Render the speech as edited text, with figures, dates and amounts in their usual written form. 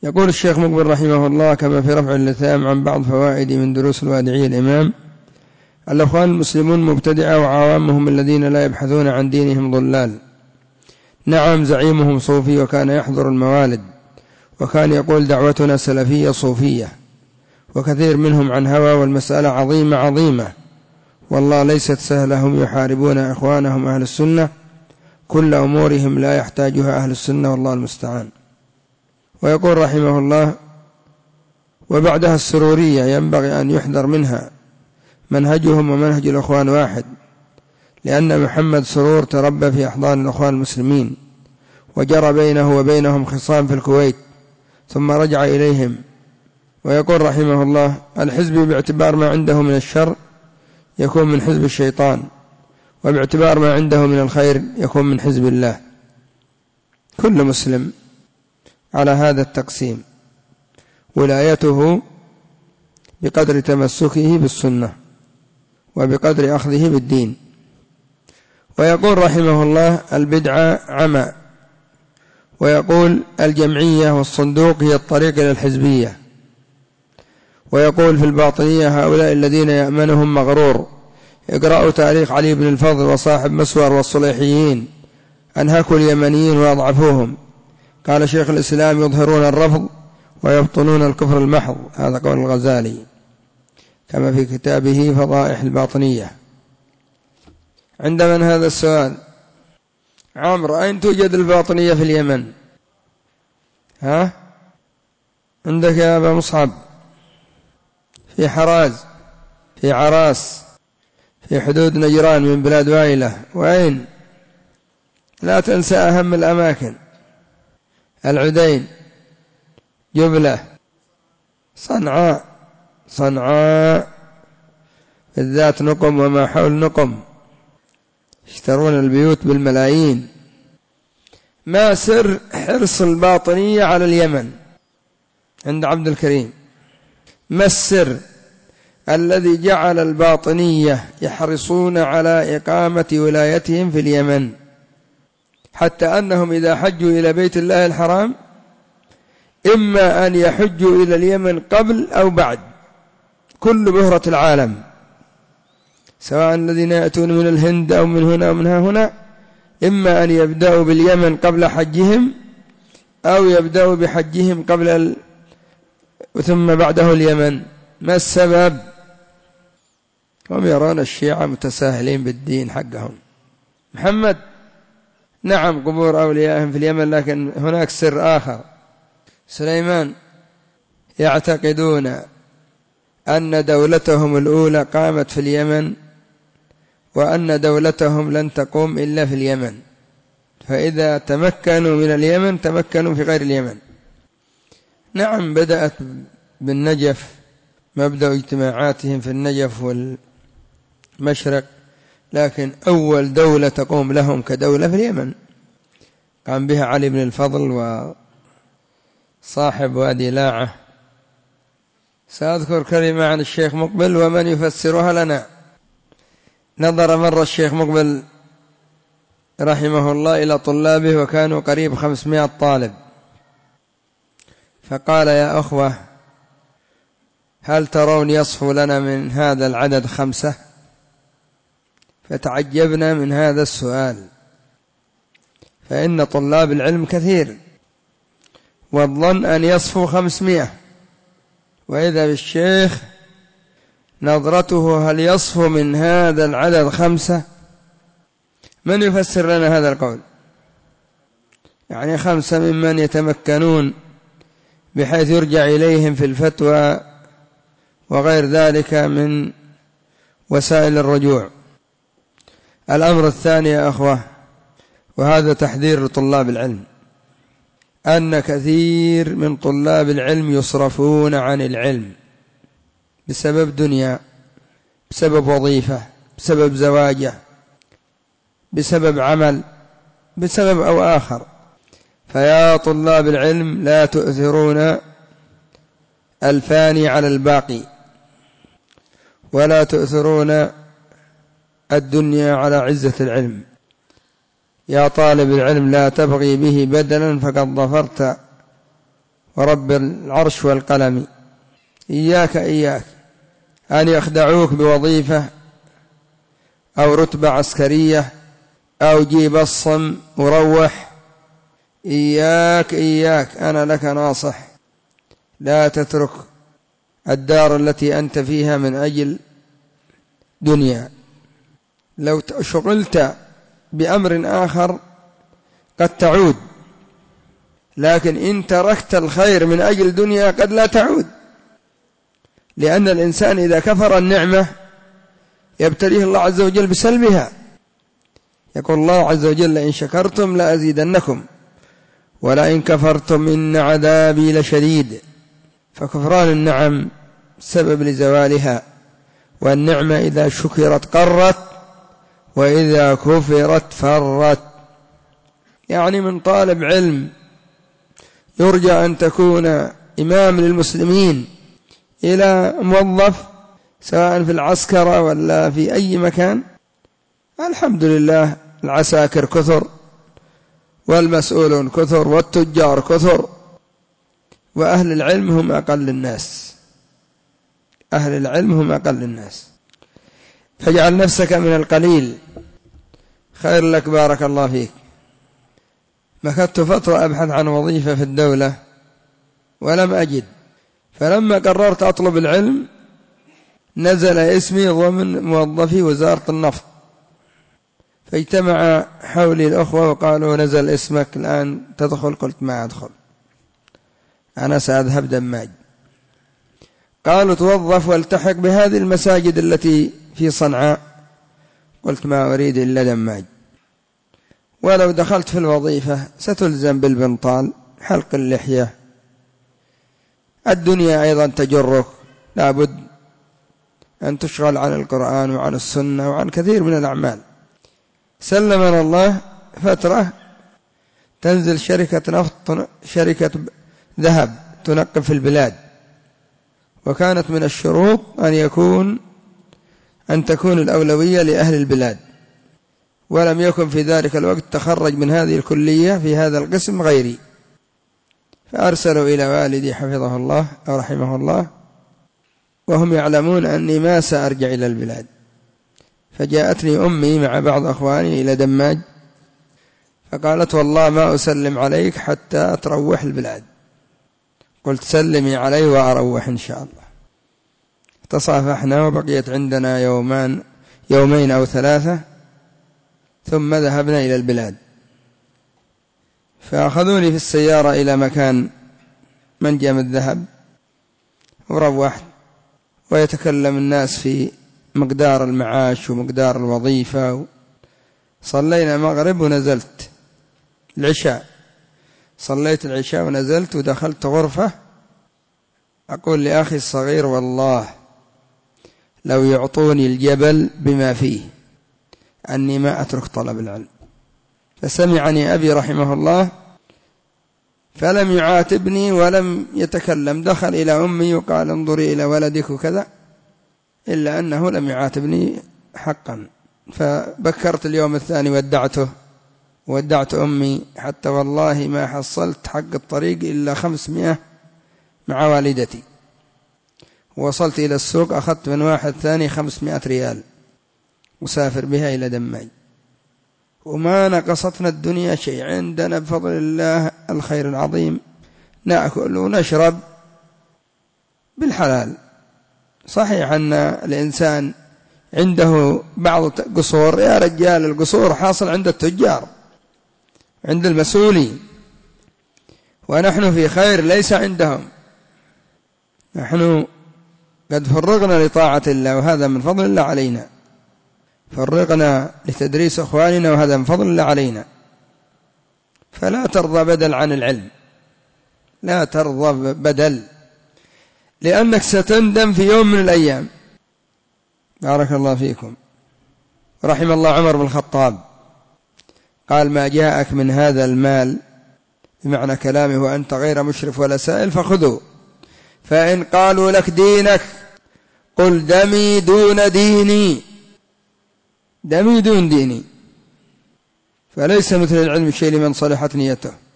يقول الشيخ مقبل رحمه الله كما في رفع اللثام عن بعض فوائد من دروس الوادعي الإمام: الأخوان المسلمون مبتدعة وعوامهم الذين لا يبحثون عن دينهم ضلال. نعم، زعيمهم صوفي وكان يحضر الموالد وكان يقول دعوتنا سلفية صوفية، وكثير منهم عن هوى، والمسألة عظيمة عظيمة والله ليست سهلة. هم يحاربون إخوانهم أهل السنة، كل أمورهم لا يحتاجها أهل السنة والله المستعان. ويقول رحمه الله: وبعدها السرورية ينبغي أن يحذر منها، منهجهم ومنهج الأخوان واحد، لأن محمد سرور تربى في أحضان الأخوان المسلمين، وجرى بينه وبينهم خصام في الكويت ثم رجع إليهم. ويقول رحمه الله: الحزب باعتبار ما عنده من الشر يكون من حزب الشيطان، وباعتبار ما عنده من الخير يكون من حزب الله. كل مسلم على هذا التقسيم، ولايته بقدر تمسكه بالسنة وبقدر أخذه بالدين. ويقول رحمه الله: البدعة عمى. ويقول: الجمعية والصندوق هي الطريق إلى الحزبية. ويقول في الباطنية: هؤلاء الذين يأمنهم مغرور. اقرأوا تاريخ علي بن الفضل وصاحب مسور والصليحيين، أنهكوا اليمنيين وأضعفوهم. قال شيخ الإسلام: يظهرون الرفض ويبطنون الكفر المحض. هذا قول الغزالي كما في كتابه فضائح الباطنية. عند من هذا السؤال؟ عمرو، أين توجد الباطنية في اليمن؟ عندك يا أبا مصعب؟ في حراز، في عراس، في حدود نجران من بلاد وائلة. وأين؟ لا تنسى أهم الأماكن: العدين، جبلة، صنعاء بالذات، نقم وما حول نقم، يشترون البيوت بالملايين. ما سر حرص الباطنية على اليمن عند عبد الكريم؟ ما السر الذي جعل الباطنية يحرصون على إقامة ولايتهم في اليمن، حتى أنهم إذا حجوا إلى بيت الله الحرام إما أن يحجوا إلى اليمن قبل أو بعد، كل بهرة العالم، سواء الذين يأتون من الهند أو من هنا أو من هنا، إما أن يبدأوا باليمن قبل حجهم، أو يبدأوا بحجهم قبل ثم بعده اليمن. ما السبب؟ هم يرون الشيعة متساهلين بالدين حقهم. محمد: نعم، قبور أوليائهم في اليمن، لكن هناك سر آخر. سليمان: يعتقدون أن دولتهم الأولى قامت في اليمن، وأن دولتهم لن تقوم إلا في اليمن، فإذا تمكنوا من اليمن تمكنوا في غير اليمن. نعم، بدأت بالنجف، مبدأ اجتماعاتهم في النجف والمشرق، لكن أول دولة تقوم لهم كدولة في اليمن قام بها علي بن الفضل وصاحب وادي لاعة. سأذكر كلمة عن الشيخ مقبل ومن يفسرها لنا. نظر مرة الشيخ مقبل رحمه الله إلى طلابه، وكانوا قريب 500 طالب، فقال: يا أخوة، هل ترون يصفو لنا من هذا العدد 5؟ فتعجبنا من هذا السؤال، فإن طلاب العلم كثير، والظن أن يصفو 500، وإذا بالشيخ نظرته هل يصفو من هذا العدد 5؟ من يفسر لنا هذا القول؟ يعني 5 ممن يتمكنون بحيث يرجع إليهم في الفتوى وغير ذلك من وسائل الرجوع. الأمر الثاني يا أخوة، وهذا تحذير لطلاب العلم، أن كثير من طلاب العلم يصرفون عن العلم بسبب دنيا، بسبب وظيفة، بسبب زواجه، بسبب عمل، بسبب أو آخر. فيا طلاب العلم، لا تؤثرون الفاني على الباقي، ولا تؤثرون الدنيا على عزة العلم. يا طالب العلم، لا تبغي به بدلا فقد ظفرت ورب العرش والقلم إياك أن يخدعوك بوظيفة أو رتبة عسكرية أو جيب الصم وروح. إياك أنا لك ناصح، لا تترك الدار التي أنت فيها من أجل دنيا. لو شغلت بأمر آخر قد تعود، لكن إن تركت الخير من أجل دنيا قد لا تعود، لأن الإنسان إذا كفر النعمة يبتليه الله عز وجل بسلبها. يقول الله عز وجل: إن شكرتم لأزيدنكم ولئن كفرتم إن عذابي لشديد. فكفران النعم سبب لزوالها، والنعمة إذا شكرت قرت وإذا كفرت فرت. يعني من طالب علم يرجى أن تكون إمام للمسلمين إلى موظف سواء في العسكرة ولا في أي مكان، الحمد لله العساكر كثر والمسؤولون كثر والتجار كثر، وأهل العلم هم أقل الناس. أهل العلم هم أقل الناس. فاجعل نفسك من القليل، خير لك بارك الله فيك. مكثت فترة أبحث عن وظيفة في الدولة ولم أجد، فلما قررت أطلب العلم نزل اسمي ضمن موظفي وزارة النفط، فاجتمع حولي الأخوة وقالوا: نزل اسمك الآن تدخل. قلت: ما أدخل، أنا سأذهب دماج. قالوا: توظف والتحق بهذه المساجد التي في صنعاء. قلت: ما أريد إلا دماج، ولو دخلت في الوظيفة ستلزم بالبنطال، حلق اللحية، الدنيا أيضا تجرك، لابد أن تشغل عن القرآن وعن السنة وعن كثير من الأعمال. سلمنا الله فترة تنزل شركة نفط، شركة ذهب تنقب في البلاد، وكانت من الشروط أن تكون الأولوية لأهل البلاد، ولم يكن في ذلك الوقت تخرج من هذه الكلية في هذا القسم غيري. فأرسلوا إلى والدي حفظه الله أو رحمه الله وهم يعلمون أني ما سأرجع إلى البلاد، فجاءتني أمي مع بعض أخواني إلى دماج فقالت: والله ما أسلم عليك حتى تروح البلاد. قلت: سلمي علي وأروح إن شاء الله. تصافحنا وبقيت عندنا يومين أو 3، ثم ذهبنا إلى البلاد، فأخذوني في السيارة إلى مكان منجم الذهب، وروحت ويتكلم الناس في مقدار المعاش ومقدار الوظيفة. صلينا المغرب ونزلت العشاء، صليت العشاء ونزلت ودخلت غرفة، أقول لأخي الصغير: والله لو يعطوني الجبل بما فيه أني ما أترك طلب العلم. فسمعني أبي رحمه الله فلم يعاتبني ولم يتكلم، دخل إلى أمي وقال: انظري إلى ولدك وكذا، إلا أنه لم يعاتبني حقا. فبكرت اليوم الثاني ودعت أمي، حتى والله ما حصلت حق الطريق إلا 500 مع والدتي. وصلت إلى السوق أخذت من واحد ثاني 500 ريال وسافر بها إلى دماج، وما نقصتنا الدنيا شيء. عندنا بفضل الله الخير العظيم، نأكل ونشرب بالحلال. صحيح أن الإنسان عنده بعض قصور، يا رجال القصور حاصل عند التجار عند المسؤولين، ونحن في خير ليس عندهم. نحن قد فرغنا لطاعة الله وهذا من فضل الله علينا، فرغنا لتدريس أخواننا وهذا من فضل الله علينا. فلا ترضى بدل عن العلم، لا ترضى بدل، لأنك ستندم في يوم من الأيام. بارك الله فيكم. رحم الله عمر بن الخطاب قال: ما جاءك من هذا المال، بمعنى كلامه، وأنت غير مشرف ولا سائل فخذه، فإن قالوا لك دينك قل دمي دون ديني، دمي دون ديني، فليس مثل العلم شيء لمن صلحت نيته.